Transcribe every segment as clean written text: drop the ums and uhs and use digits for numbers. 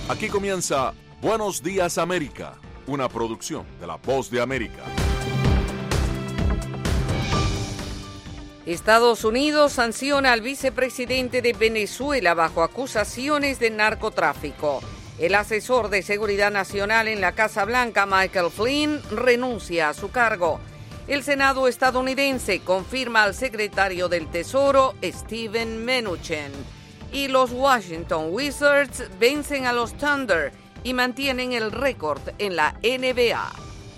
Aquí comienza Buenos Días América, una producción de La Voz de América. Estados Unidos sanciona al vicepresidente de Venezuela bajo acusaciones de narcotráfico. El asesor de seguridad nacional en la Casa Blanca, Michael Flynn, renuncia a su cargo. El Senado estadounidense confirma al secretario del Tesoro, Steven Mnuchin. Y los Washington Wizards vencen a los Thunder y mantienen el récord en la NBA.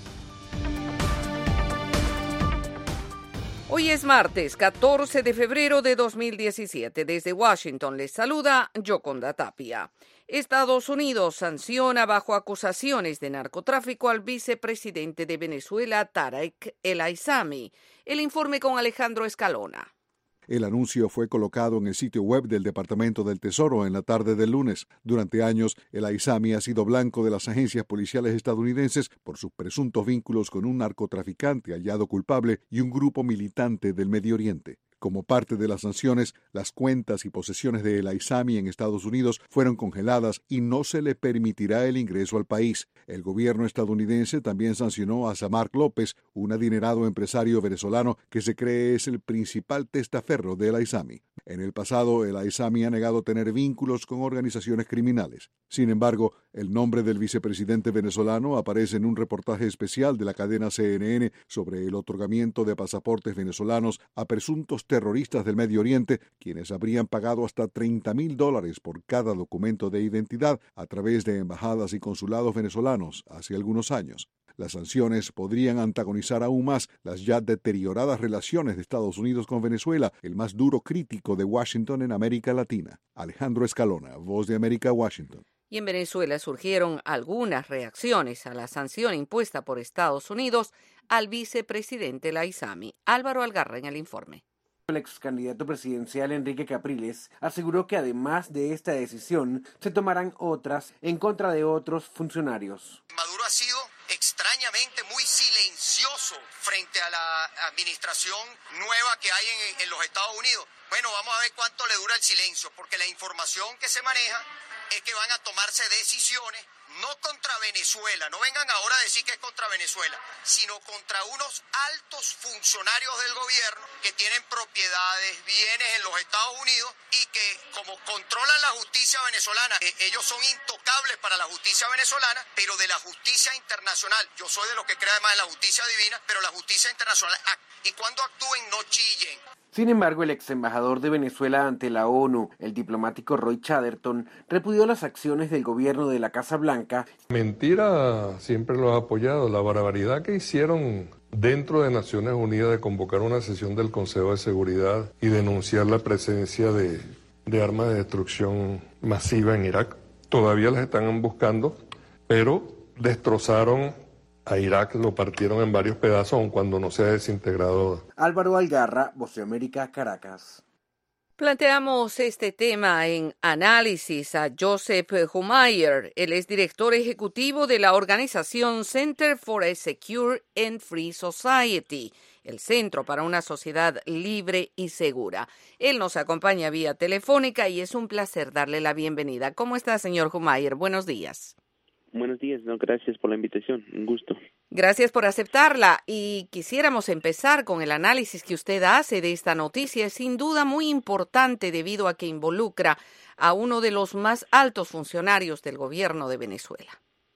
Hoy es martes, 14 de febrero de 2017. Desde Washington les saluda Yoconda Tapia. Estados Unidos sanciona bajo acusaciones de narcotráfico al vicepresidente de Venezuela, Tarek El Aissami. El informe con Alejandro Escalona. El anuncio fue colocado en el sitio web del Departamento del Tesoro en la tarde del lunes. Durante años, el Aissami ha sido blanco de las agencias policiales estadounidenses por sus presuntos vínculos con un narcotraficante hallado culpable y un grupo militante del Medio Oriente. Como parte de las sanciones, las cuentas y posesiones de El Aissami en Estados Unidos fueron congeladas y no se le permitirá el ingreso al país. El gobierno estadounidense también sancionó a Samark López, un adinerado empresario venezolano que se cree es el principal testaferro de El Aissami. En el pasado, El Aissami ha negado tener vínculos con organizaciones criminales. Sin embargo, el nombre del vicepresidente venezolano aparece en un reportaje especial de la cadena CNN sobre el otorgamiento de pasaportes venezolanos a presuntos terroristas del Medio Oriente, quienes habrían pagado hasta $30,000 por cada documento de identidad a través de embajadas y consulados venezolanos hace algunos años. Las sanciones podrían antagonizar aún más las ya deterioradas relaciones de Estados Unidos con Venezuela, el más duro crítico de Washington en América Latina. Alejandro Escalona, Voz de América, Washington. Y en Venezuela surgieron algunas reacciones a la sanción impuesta por Estados Unidos al vicepresidente El Aissami. Álvaro Algarra en el informe. El ex candidato presidencial Enrique Capriles aseguró que además de esta decisión se tomarán otras en contra de otros funcionarios. Maduro ha sido extrañamente muy silencioso frente a la administración nueva que hay en los Estados Unidos. Bueno, vamos a ver cuánto le dura el silencio, porque la información que se maneja es que van a tomarse decisiones no contra Venezuela, no vengan ahora a decir que es contra Venezuela, sino contra unos altos funcionarios del gobierno que tienen propiedades, bienes en los Estados Unidos y que como controlan la justicia venezolana, ellos son intocables para la justicia venezolana, pero de la justicia internacional, yo soy de los que cree además en la justicia divina, pero la justicia internacional, y cuando actúen no chillen. Sin embargo, el ex embajador de Venezuela ante la ONU, el diplomático Roy Chatterton, repudió las acciones del gobierno de la Casa Blanca. Mentira, siempre lo ha apoyado. La barbaridad que hicieron dentro de Naciones Unidas de convocar una sesión del Consejo de Seguridad y denunciar la presencia de armas de destrucción masiva en Irak. Todavía las están buscando, pero destrozaron a Irak, lo partieron en varios pedazos, aun cuando no se ha desintegrado. Álvaro Algarra, Voz de América, Caracas. Planteamos este tema en análisis a Joseph Humayer. Él es director ejecutivo de la organización Center for a Secure and Free Society, el Centro para una Sociedad Libre y Segura. Él nos acompaña vía telefónica y es un placer darle la bienvenida. ¿Cómo está, señor Humayer? Buenos días. Buenos días, gracias por la invitación, un gusto. Gracias por aceptarla y quisiéramos empezar con el análisis que usted hace de esta noticia. Es sin duda muy importante debido a que involucra a uno de los más altos funcionarios del gobierno de Venezuela.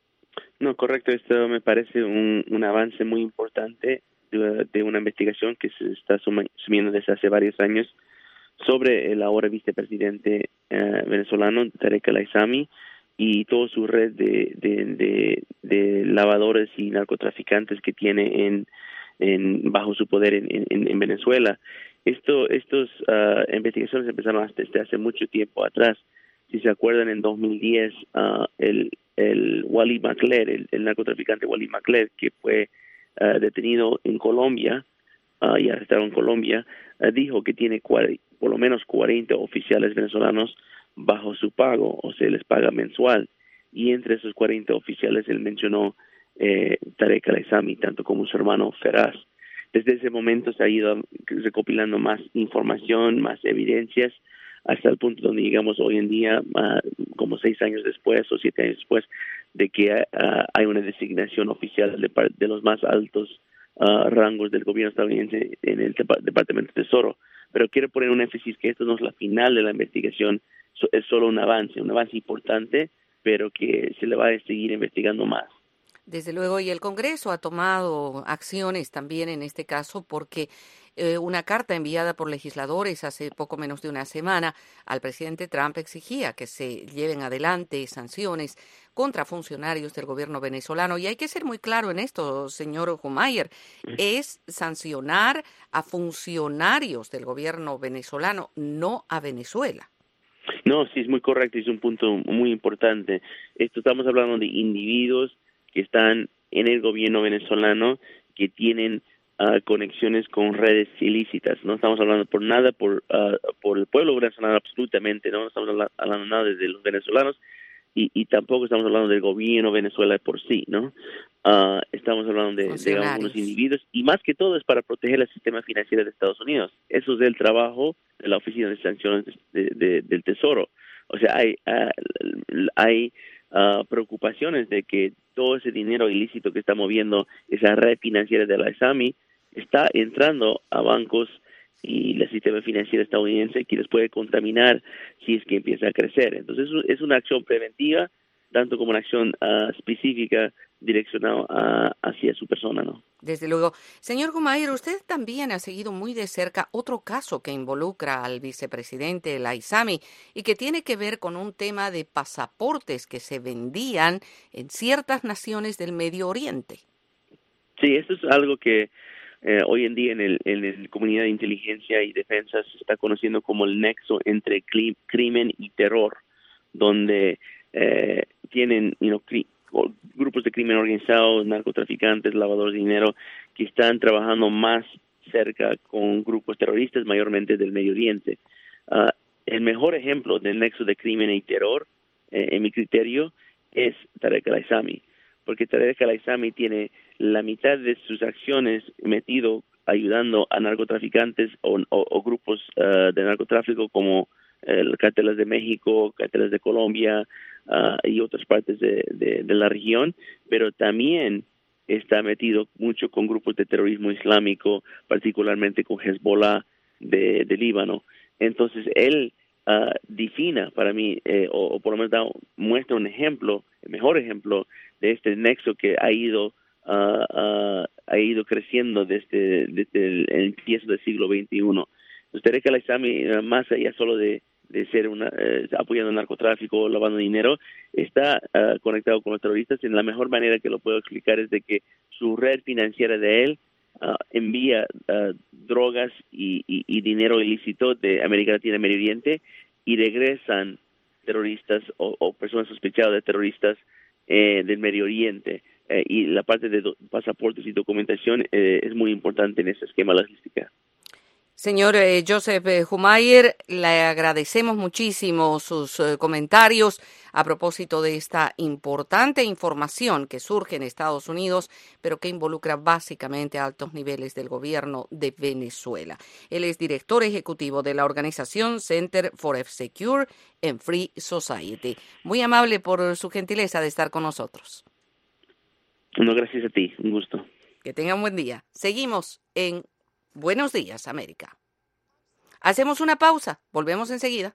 No, correcto, esto me parece un avance muy importante de una investigación que se está sumiendo desde hace varios años sobre el ahora vicepresidente venezolano, Tarek El Aissami, y toda su red de lavadores y narcotraficantes que tiene bajo su poder en Venezuela. Estos investigaciones empezaron desde hace mucho tiempo atrás. Si se acuerdan, en 2010 el Walid Macler, el narcotraficante Walid Macler, que fue detenido en Colombia y arrestado en Colombia, dijo que tiene por lo menos 40 oficiales venezolanos bajo su pago, o se les paga mensual, y entre esos 40 oficiales él mencionó Tarek El Aissami, tanto como su hermano Feraz. Desde ese momento se ha ido recopilando más información, más evidencias, hasta el punto donde llegamos hoy en día, como 6 años después o 7 años después, de que hay una designación oficial de los más altos rangos del gobierno estadounidense en el Departamento de Tesoro. Pero quiero poner un énfasis que esto no es la final de la investigación, es solo un avance importante, pero que se le va a seguir investigando más. Desde luego, y el Congreso ha tomado acciones también en este caso porque una carta enviada por legisladores hace poco menos de una semana al presidente Trump exigía que se lleven adelante sanciones contra funcionarios del gobierno venezolano. Y hay que ser muy claro en esto, señor Heumayer, es sancionar a funcionarios del gobierno venezolano, no a Venezuela. No, sí, es muy correcto, es un punto muy importante. Estamos hablando de individuos que están en el gobierno venezolano, que tienen conexiones con redes ilícitas. No estamos hablando por el pueblo venezolano, absolutamente, no estamos hablando nada de los venezolanos y tampoco estamos hablando del gobierno Venezuela por sí, ¿no? Estamos hablando de unos individuos y más que todo es para proteger el sistema financiero de Estados Unidos. Eso es el trabajo de la Oficina de Sanciones del Tesoro. O sea, hay preocupaciones de que todo ese dinero ilícito que está moviendo esa red financiera de la ISAMI está entrando a bancos y el sistema financiero estadounidense que les puede contaminar si es que empieza a crecer. Entonces es una acción preventiva, tanto como una acción específica direccionada hacia su persona, ¿no? Desde luego. Señor Heumayer, usted también ha seguido muy de cerca otro caso que involucra al vicepresidente de la ISAMI y que tiene que ver con un tema de pasaportes que se vendían en ciertas naciones del Medio Oriente. Sí, esto es algo que hoy en día en la comunidad de inteligencia y defensa se está conociendo como el nexo entre crimen y terror, donde tienen grupos de crimen organizado, narcotraficantes, lavadores de dinero, que están trabajando más cerca con grupos terroristas, mayormente del Medio Oriente. El mejor ejemplo del nexo de crimen y terror, en mi criterio, es Tarek al-Aissami, porque Tarek al-Aissami tiene la mitad de sus acciones metido ayudando a narcotraficantes o grupos de narcotráfico como carteles de México, carteles de Colombia y otras partes de la región, pero también está metido mucho con grupos de terrorismo islámico, particularmente con Hezbollah de Líbano. Entonces, él defina para mí, o por lo menos muestra un ejemplo, el mejor ejemplo de este nexo que ha ido creciendo desde el empiezo del siglo XXI. Entonces, Tarek al-Aissami, más allá solo de ser apoyando el narcotráfico, lavando dinero, está conectado con los terroristas. En la mejor manera que lo puedo explicar es de que su red financiera de él envía drogas y dinero ilícito de América Latina y Medio Oriente y regresan terroristas o personas sospechadas de terroristas del Medio Oriente. Y la parte de pasaportes y documentación es muy importante en ese esquema logística. Señor Joseph Heumayer, le agradecemos muchísimo sus comentarios a propósito de esta importante información que surge en Estados Unidos, pero que involucra básicamente a altos niveles del gobierno de Venezuela. Él es director ejecutivo de la organización Center for F-Secure and Free Society. Muy amable por su gentileza de estar con nosotros. No, gracias a ti. Un gusto. Que tenga un buen día. Seguimos en Buenos Días, América. Hacemos una pausa. Volvemos enseguida.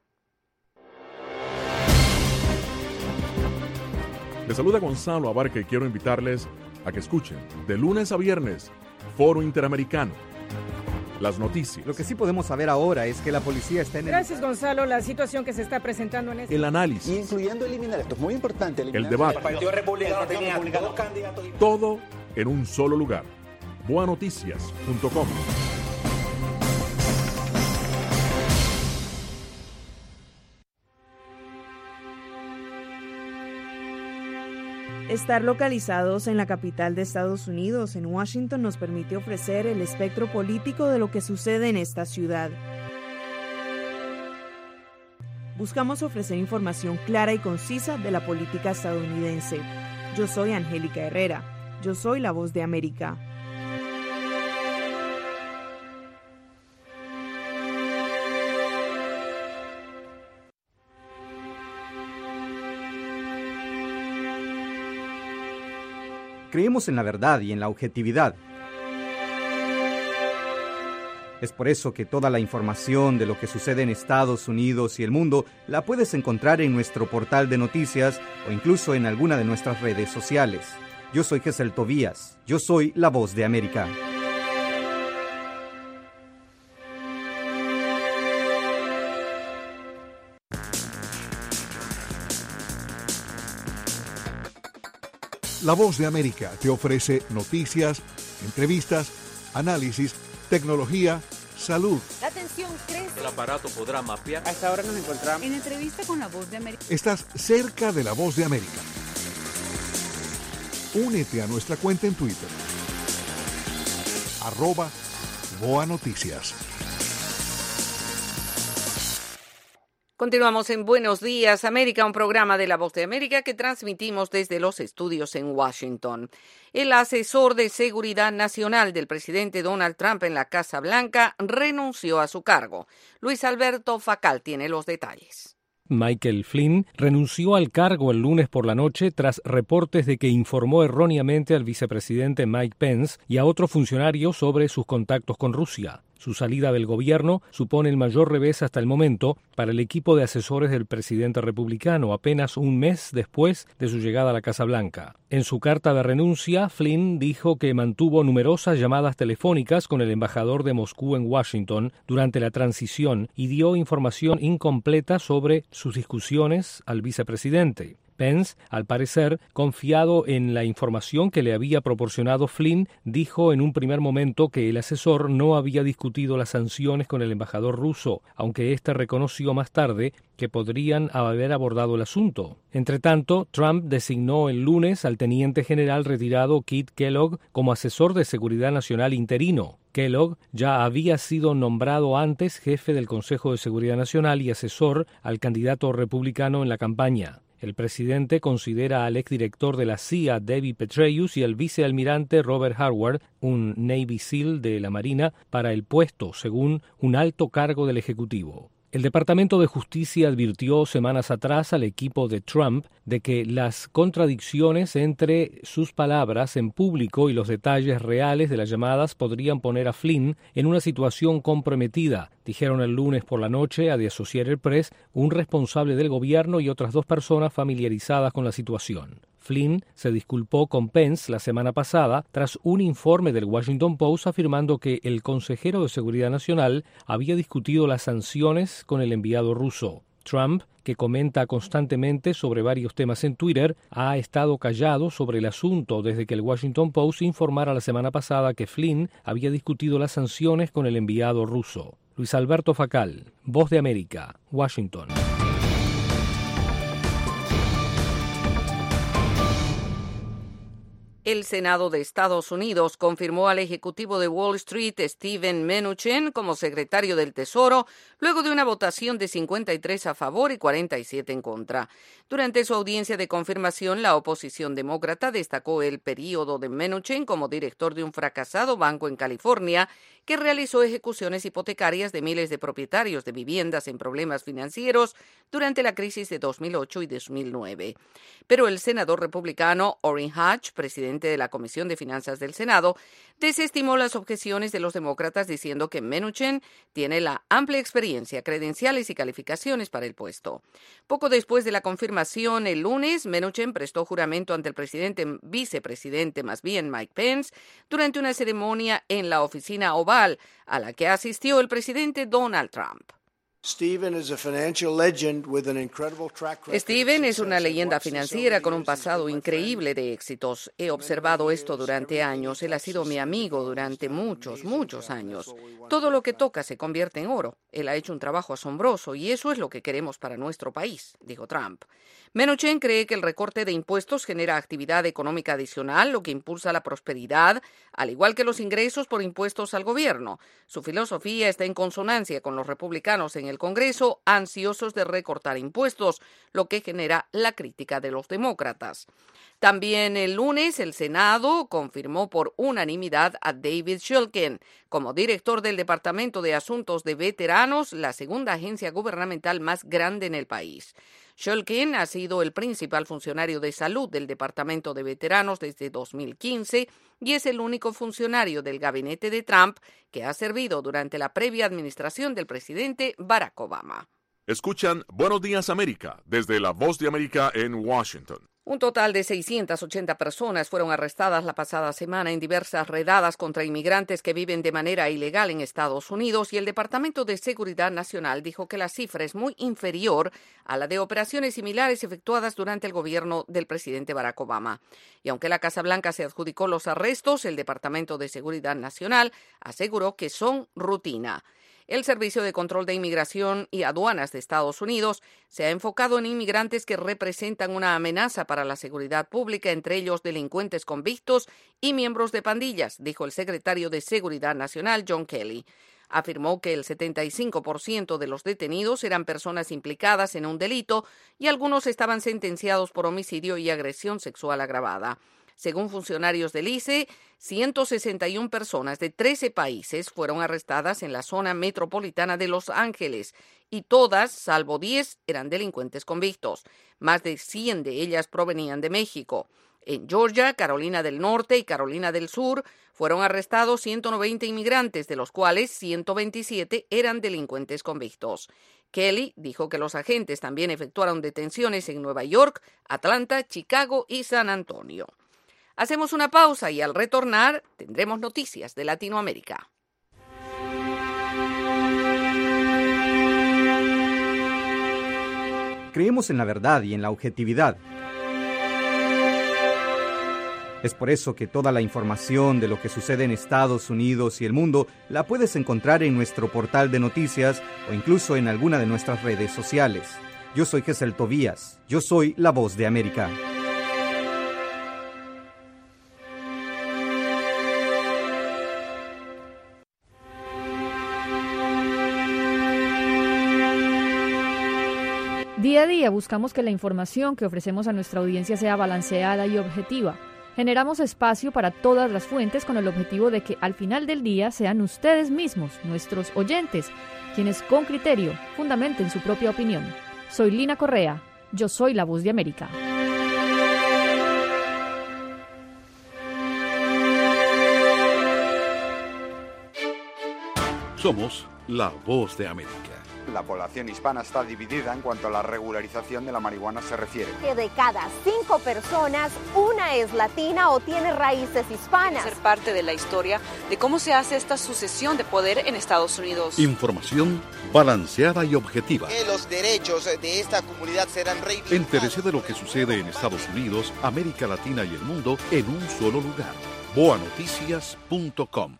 Les saluda Gonzalo Abarca y quiero invitarles a que escuchen de lunes a viernes Foro Interamericano. Las noticias. Lo que sí podemos saber ahora es que la policía está en Gracias, Gonzalo. La situación que se está presentando en el análisis. Incluyendo eliminar, esto es muy importante. El debate. El Partido Republicano tenía dos candidatos. Todo en un solo lugar. boanoticias.com. Estar localizados en la capital de Estados Unidos, en Washington, nos permite ofrecer el espectro político de lo que sucede en esta ciudad. Buscamos ofrecer información clara y concisa de la política estadounidense. Yo soy Angélica Herrera. Yo soy la voz de América. Creemos en la verdad y en la objetividad. Es por eso que toda la información de lo que sucede en Estados Unidos y el mundo la puedes encontrar en nuestro portal de noticias o incluso en alguna de nuestras redes sociales. Yo soy Gesell Tobías. Yo soy La Voz de América. La Voz de América te ofrece noticias, entrevistas, análisis, tecnología, salud. La atención crece. El aparato podrá mapear. A esta hora nos encontramos en entrevista con La Voz de América. Estás cerca de La Voz de América. Únete a nuestra cuenta en Twitter. @BoaNoticias. Continuamos en Buenos Días, América, un programa de La Voz de América que transmitimos desde los estudios en Washington. El asesor de Seguridad Nacional del presidente Donald Trump en la Casa Blanca renunció a su cargo. Luis Alberto Facal tiene los detalles. Michael Flynn renunció al cargo el lunes por la noche tras reportes de que informó erróneamente al vicepresidente Mike Pence y a otro funcionario sobre sus contactos con Rusia. Su salida del gobierno supone el mayor revés hasta el momento para el equipo de asesores del presidente republicano, apenas un mes después de su llegada a la Casa Blanca. En su carta de renuncia, Flynn dijo que mantuvo numerosas llamadas telefónicas con el embajador de Moscú en Washington durante la transición y dio información incompleta sobre sus discusiones al vicepresidente. Pence, al parecer, confiado en la información que le había proporcionado Flynn, dijo en un primer momento que el asesor no había discutido las sanciones con el embajador ruso, aunque éste reconoció más tarde que podrían haber abordado el asunto. Entretanto, Trump designó el lunes al teniente general retirado Keith Kellogg como asesor de seguridad nacional interino. Kellogg ya había sido nombrado antes jefe del Consejo de Seguridad Nacional y asesor al candidato republicano en la campaña. El presidente considera al exdirector de la CIA, David Petraeus, y al vicealmirante Robert Harward, un Navy SEAL de la Marina, para el puesto, según un alto cargo del Ejecutivo. El Departamento de Justicia advirtió semanas atrás al equipo de Trump de que las contradicciones entre sus palabras en público y los detalles reales de las llamadas podrían poner a Flynn en una situación comprometida, dijeron el lunes por la noche a The Associated Press un responsable del gobierno y otras dos personas familiarizadas con la situación. Flynn se disculpó con Pence la semana pasada tras un informe del Washington Post afirmando que el consejero de Seguridad Nacional había discutido las sanciones con el enviado ruso. Trump, que comenta constantemente sobre varios temas en Twitter, ha estado callado sobre el asunto desde que el Washington Post informara la semana pasada que Flynn había discutido las sanciones con el enviado ruso. Luis Alberto Facal, Voz de América, Washington. El Senado de Estados Unidos confirmó al ejecutivo de Wall Street, Steven Mnuchin, como secretario del Tesoro, luego de una votación de 53 a favor y 47 en contra. Durante su audiencia de confirmación, la oposición demócrata destacó el periodo de Mnuchin como director de un fracasado banco en California que realizó ejecuciones hipotecarias de miles de propietarios de viviendas en problemas financieros durante la crisis de 2008 y 2009. Pero el senador republicano Orrin Hatch, presidente de la Comisión de Finanzas del Senado, desestimó las objeciones de los demócratas diciendo que Mnuchin tiene la amplia experiencia, credenciales y calificaciones para el puesto. Poco después de la confirmación el lunes, Mnuchin prestó juramento ante el vicepresidente Mike Pence durante una ceremonia en la oficina Oval a la que asistió el presidente Donald Trump. Steven es una leyenda financiera con un pasado increíble de éxitos. He observado esto durante años. Él ha sido mi amigo durante muchos años. Todo lo que toca se convierte en oro. Él ha hecho un trabajo asombroso y eso es lo que queremos para nuestro país, dijo Trump. Mnuchin cree que el recorte de impuestos genera actividad económica adicional, lo que impulsa la prosperidad, al igual que los ingresos por impuestos al gobierno. Su filosofía está en consonancia con los republicanos en el Congreso, ansiosos de recortar impuestos, lo que genera la crítica de los demócratas. También el lunes el Senado confirmó por unanimidad a David Shulkin como director del Departamento de Asuntos de Veteranos, la segunda agencia gubernamental más grande en el país. Shulkin ha sido el principal funcionario de salud del Departamento de Veteranos desde 2015 y es el único funcionario del gabinete de Trump que ha servido durante la previa administración del presidente Barack Obama. Escuchan Buenos Días América desde La Voz de América en Washington. Un total de 680 personas fueron arrestadas la pasada semana en diversas redadas contra inmigrantes que viven de manera ilegal en Estados Unidos y el Departamento de Seguridad Nacional dijo que la cifra es muy inferior a la de operaciones similares efectuadas durante el gobierno del presidente Barack Obama. Y aunque la Casa Blanca se adjudicó los arrestos, el Departamento de Seguridad Nacional aseguró que son rutina. El Servicio de Control de Inmigración y Aduanas de Estados Unidos se ha enfocado en inmigrantes que representan una amenaza para la seguridad pública, entre ellos delincuentes convictos y miembros de pandillas, dijo el secretario de Seguridad Nacional, John Kelly. Afirmó que el 75% de los detenidos eran personas implicadas en un delito y algunos estaban sentenciados por homicidio y agresión sexual agravada. Según funcionarios del ICE, 161 personas de 13 países fueron arrestadas en la zona metropolitana de Los Ángeles y todas, salvo 10, eran delincuentes convictos. Más de 100 de ellas provenían de México. En Georgia, Carolina del Norte y Carolina del Sur fueron arrestados 190 inmigrantes, de los cuales 127 eran delincuentes convictos. Kelly dijo que los agentes también efectuaron detenciones en Nueva York, Atlanta, Chicago y San Antonio. Hacemos una pausa y al retornar tendremos noticias de Latinoamérica. Creemos en la verdad y en la objetividad. Es por eso que toda la información de lo que sucede en Estados Unidos y el mundo la puedes encontrar en nuestro portal de noticias o incluso en alguna de nuestras redes sociales. Yo soy Gesell Tobías. Yo soy La Voz de América. Día a día buscamos que la información que ofrecemos a nuestra audiencia sea balanceada y objetiva. Generamos espacio para todas las fuentes con el objetivo de que al final del día sean ustedes mismos, nuestros oyentes, quienes con criterio fundamenten su propia opinión. Soy Lina Correa, yo soy La Voz de América. Somos La Voz de América. La población hispana está dividida en cuanto a la regularización de la marihuana se refiere. Que de cada 5 personas, una es latina o tiene raíces hispanas. Ser parte de la historia de cómo se hace esta sucesión de poder en Estados Unidos. Información balanceada y objetiva. Que los derechos de esta comunidad serán reivindicados. Entérese de lo que sucede en Estados Unidos, América Latina y el mundo en un solo lugar. boanoticias.com.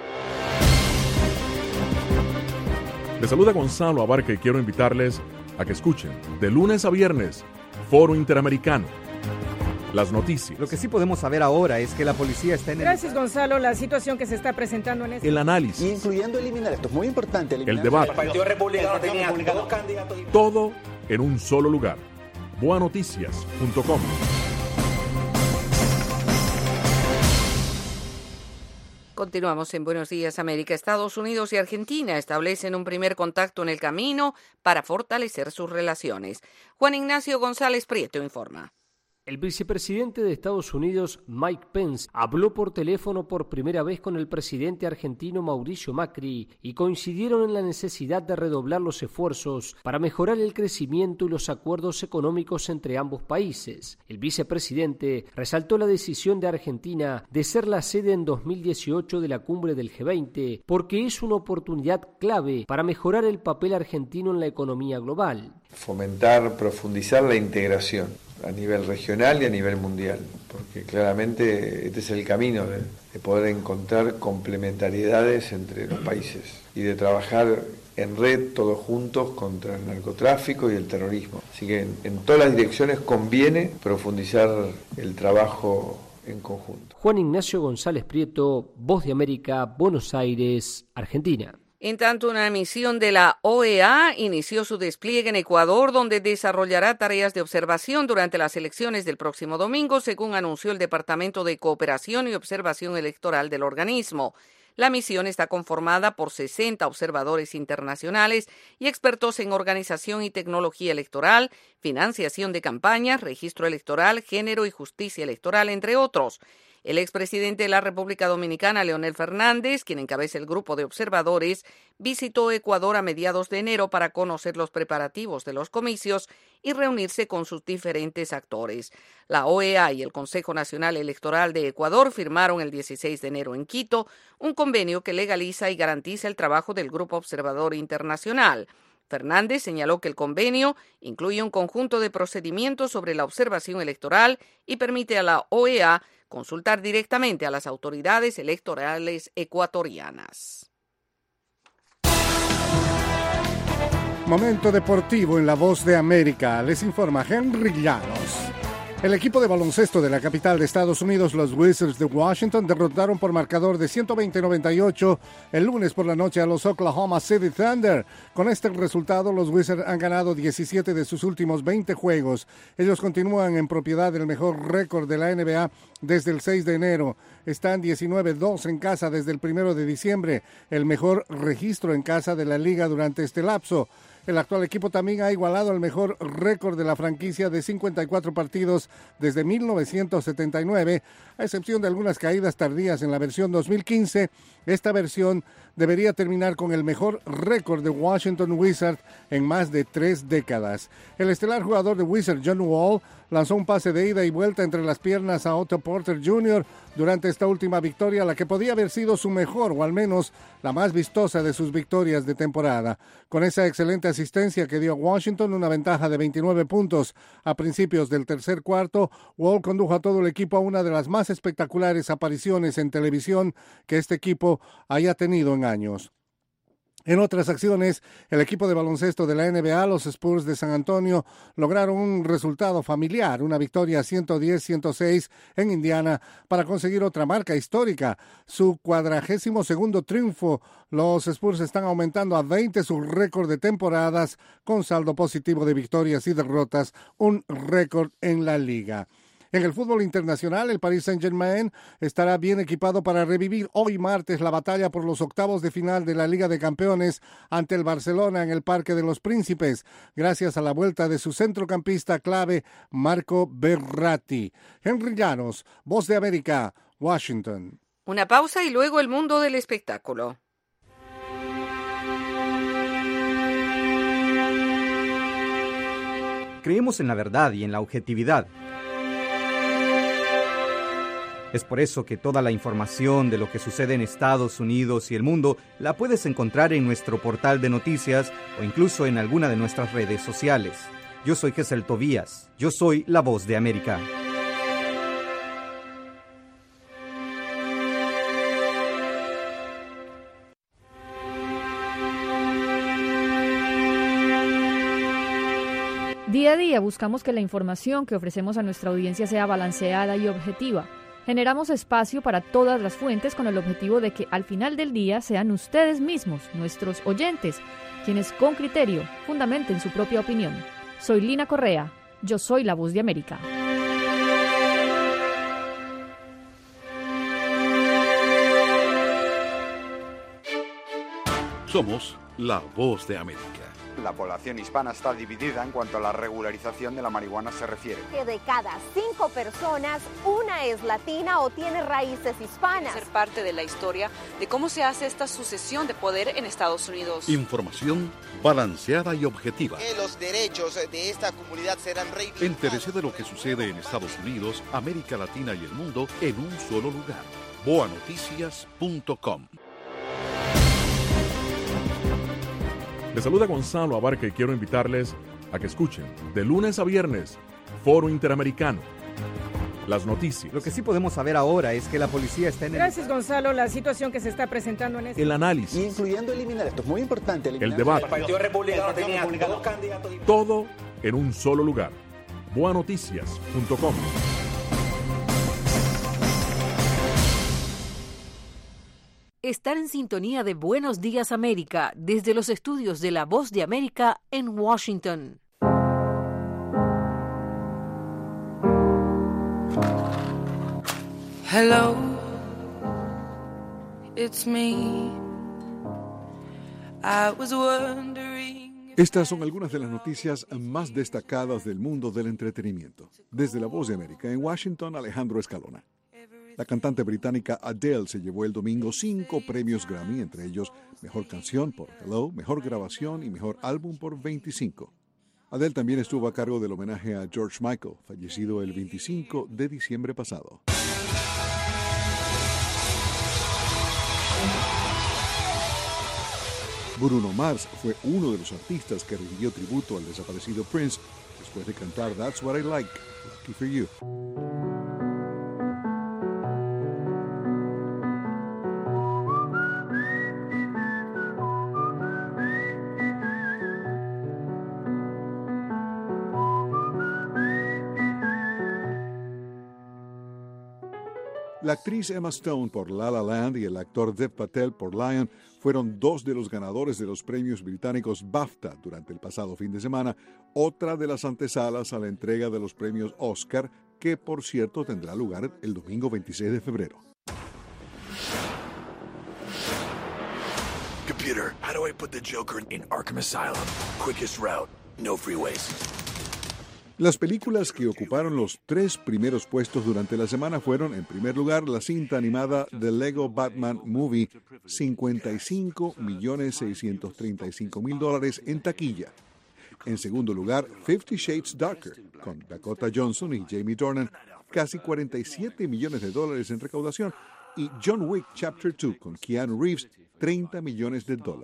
Les saluda Gonzalo Abarca y quiero invitarles a que escuchen de lunes a viernes Foro Interamericano. Las noticias. Lo que sí podemos saber ahora es que la policía está en Gracias, Gonzalo. La situación que se está presentando en el análisis. Incluyendo eliminar, esto es muy importante. El debate. El Partido Republicano tenía 2 candidatos. Todo en un solo lugar. boanoticias.com. Continuamos en Buenos Días América. Estados Unidos y Argentina establecen un primer contacto en el camino para fortalecer sus relaciones. Juan Ignacio González Prieto informa. El vicepresidente de Estados Unidos, Mike Pence, habló por teléfono por primera vez con el presidente argentino Mauricio Macri y coincidieron en la necesidad de redoblar los esfuerzos para mejorar el crecimiento y los acuerdos económicos entre ambos países. El vicepresidente resaltó la decisión de Argentina de ser la sede en 2018 de la cumbre del G20 porque es una oportunidad clave para mejorar el papel argentino en la economía global. Fomentar, profundizar la integración a nivel regional y a nivel mundial, porque claramente este es el camino de poder encontrar complementariedades entre los países y de trabajar en red todos juntos contra el narcotráfico y el terrorismo. Así que en todas las direcciones conviene profundizar el trabajo en conjunto. Juan Ignacio González Prieto, Voz de América, Buenos Aires, Argentina. En tanto, una misión de la OEA inició su despliegue en Ecuador, donde desarrollará tareas de observación durante las elecciones del próximo domingo, según anunció el Departamento de Cooperación y Observación Electoral del organismo. La misión está conformada por 60 observadores internacionales y expertos en organización y tecnología electoral, financiación de campañas, registro electoral, género y justicia electoral, entre otros. El expresidente de la República Dominicana, Leonel Fernández, quien encabeza el grupo de observadores, visitó Ecuador a mediados de enero para conocer los preparativos de los comicios y reunirse con sus diferentes actores. La OEA y el Consejo Nacional Electoral de Ecuador firmaron el 16 de enero en Quito un convenio que legaliza y garantiza el trabajo del Grupo Observador Internacional. Fernández señaló que el convenio incluye un conjunto de procedimientos sobre la observación electoral y permite a la OEA consultar directamente a las autoridades electorales ecuatorianas. Momento deportivo en La Voz de América. Les informa Henry Llanos. El equipo de baloncesto de la capital de Estados Unidos, los Wizards de Washington, derrotaron por marcador de 120-98 el lunes por la noche a los Oklahoma City Thunder. Con este resultado, los Wizards han ganado 17 de sus últimos 20 juegos. Ellos continúan en propiedad del mejor récord de la NBA desde el 6 de enero. Están 19-2 en casa desde el 1 de diciembre, el mejor registro en casa de la liga durante este lapso. El actual equipo también ha igualado el mejor récord de la franquicia de 54 partidos desde 1979, a excepción de algunas caídas tardías en la versión 2015. Esta versión debería terminar con el mejor récord de Washington Wizards en más de 3 décadas. El estelar jugador de Wizards, John Wall, lanzó un pase de ida y vuelta entre las piernas a Otto Porter Jr. durante esta última victoria, la que podía haber sido su mejor o al menos la más vistosa de sus victorias de temporada. Con esa excelente asistencia que dio a Washington una ventaja de 29 puntos a principios del tercer cuarto, Wall condujo a todo el equipo a una de las más espectaculares apariciones en televisión que este equipo haya tenido en años. En otras acciones, el equipo de baloncesto de la NBA, los Spurs de San Antonio, lograron un resultado familiar, una victoria 110-106 en Indiana para conseguir otra marca histórica, su 42º triunfo. Los Spurs están aumentando a 20 su récord de temporadas con saldo positivo de victorias y derrotas, un récord en la liga. En el fútbol internacional, el Paris Saint-Germain estará bien equipado para revivir hoy martes la batalla por los octavos de final de la Liga de Campeones ante el Barcelona en el Parque de los Príncipes, gracias a la vuelta de su centrocampista clave, Marco Verratti. Henry Llanos, Voz de América, Washington. Una pausa y luego el mundo del espectáculo. Creemos en la verdad y en la objetividad. Es por eso que toda la información de lo que sucede en Estados Unidos y el mundo la puedes encontrar en nuestro portal de noticias o incluso en alguna de nuestras redes sociales. Yo soy Gesel Tobías. Yo soy La Voz de América. Día a día buscamos que la información que ofrecemos a nuestra audiencia sea balanceada y objetiva. Generamos espacio para todas las fuentes con el objetivo de que al final del día sean ustedes mismos, nuestros oyentes, quienes con criterio fundamenten su propia opinión. Soy Lina Correa. Yo soy La Voz de América. Somos La Voz de América. La población hispana está dividida en cuanto a la regularización de la marihuana se refiere. Que de cada 5 personas, una es latina o tiene raíces hispanas. Ser parte de la historia de cómo se hace esta sucesión de poder en Estados Unidos. Información balanceada y objetiva. Que los derechos de esta comunidad serán reivindicados. Entérese de lo que sucede en Estados Unidos, América Latina y el mundo en un solo lugar. boanoticias.com. Les saluda Gonzalo Abarca y quiero invitarles a que escuchen de lunes a viernes Foro Interamericano. Las noticias. Lo que sí podemos saber ahora es que la policía está en el... Gracias, Gonzalo. La situación que se está presentando en este... El análisis. Incluyendo eliminar, esto es muy importante. El debate. El Partido Republicano tenía dos candidatos. Todo en un solo lugar. boanoticias.com. Estar en sintonía de Buenos Días América desde los estudios de La Voz de América en Washington. Hello, it's me. I was wondering. Estas son algunas de las noticias más destacadas del mundo del entretenimiento. Desde La Voz de América, en Washington, Alejandro Escalona. La cantante británica Adele se llevó el domingo 5 premios Grammy, entre ellos Mejor Canción por Hello, Mejor Grabación y Mejor Álbum por 25. Adele también estuvo a cargo del homenaje a George Michael, fallecido el 25 de diciembre pasado. Bruno Mars fue uno de los artistas que rindió tributo al desaparecido Prince después de cantar That's What I Like, Lucky for You. La actriz Emma Stone por La La Land y el actor Dev Patel por Lion fueron dos de los ganadores de los premios británicos BAFTA durante el pasado fin de semana, otra de las antesalas a la entrega de los premios Oscar, que por cierto tendrá lugar el domingo 26 de febrero. Computer, how do I put the Joker in Arkham Asylum? Quickest route, no freeways. Las películas que ocuparon los 3 primeros puestos durante la semana fueron, en primer lugar, la cinta animada The Lego Batman Movie, $55.635.000 en taquilla. En segundo lugar, 50 Shades Darker, con Dakota Johnson y Jamie Dornan, casi $47 millones en recaudación, y John Wick Chapter 2, con Keanu Reeves, $30 millones.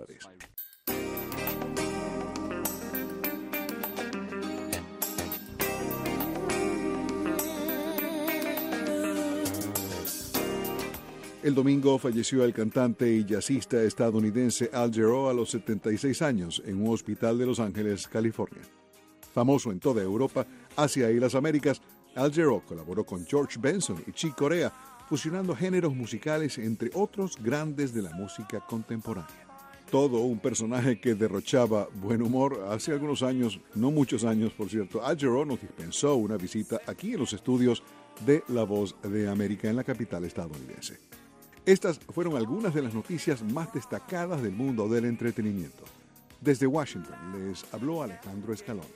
El domingo falleció el cantante y jazzista estadounidense Al Jarreau a los 76 años en un hospital de Los Ángeles, California. Famoso en toda Europa, Asia y las Américas, Al Jarreau colaboró con George Benson y Chick Corea, fusionando géneros musicales entre otros grandes de la música contemporánea. Todo un personaje que derrochaba buen humor. Hace algunos años, no muchos años por cierto, Al Jarreau nos dispensó una visita aquí en los estudios de La Voz de América en la capital estadounidense. Estas fueron algunas de las noticias más destacadas del mundo del entretenimiento. Desde Washington les habló Alejandro Escalona.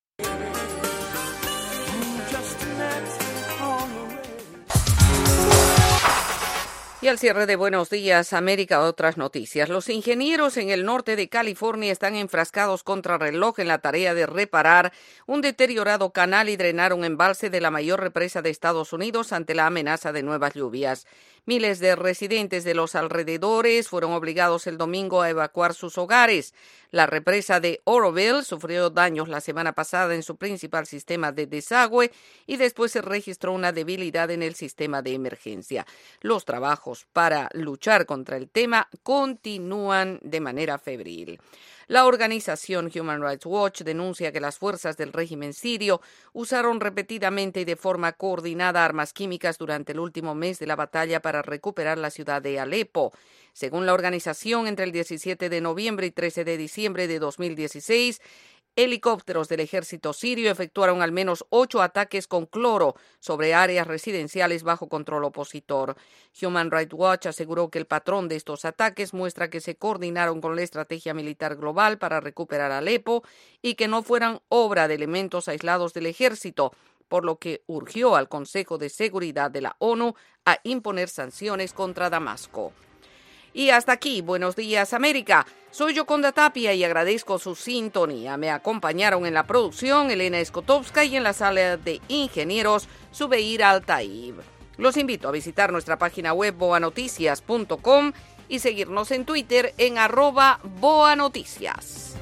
Y al cierre de Buenos Días América, otras noticias. Los ingenieros en el norte de California están enfrascados contra reloj en la tarea de reparar un deteriorado canal y drenar un embalse de la mayor represa de Estados Unidos ante la amenaza de nuevas lluvias. Miles de residentes de los alrededores fueron obligados el domingo a evacuar sus hogares. La represa de Oroville sufrió daños la semana pasada en su principal sistema de desagüe y después se registró una debilidad en el sistema de emergencia. Los trabajos para luchar contra el tema continúan de manera febril. La organización Human Rights Watch denuncia que las fuerzas del régimen sirio usaron repetidamente y de forma coordinada armas químicas durante el último mes de la batalla para recuperar la ciudad de Alepo. Según la organización, entre el 17 de noviembre y 13 de diciembre de 2016, helicópteros del ejército sirio efectuaron al menos 8 ataques con cloro sobre áreas residenciales bajo control opositor. Human Rights Watch aseguró que el patrón de estos ataques muestra que se coordinaron con la estrategia militar global para recuperar Alepo y que no fueran obra de elementos aislados del ejército, por lo que urgió al Consejo de Seguridad de la ONU a imponer sanciones contra Damasco. Y hasta aquí, Buenos Días América. Soy Yoconda Tapia y agradezco su sintonía. Me acompañaron en la producción Elena Escotovska y en la sala de ingenieros Zubeir Altaib. Los invito a visitar nuestra página web boanoticias.com y seguirnos en Twitter en @boanoticias.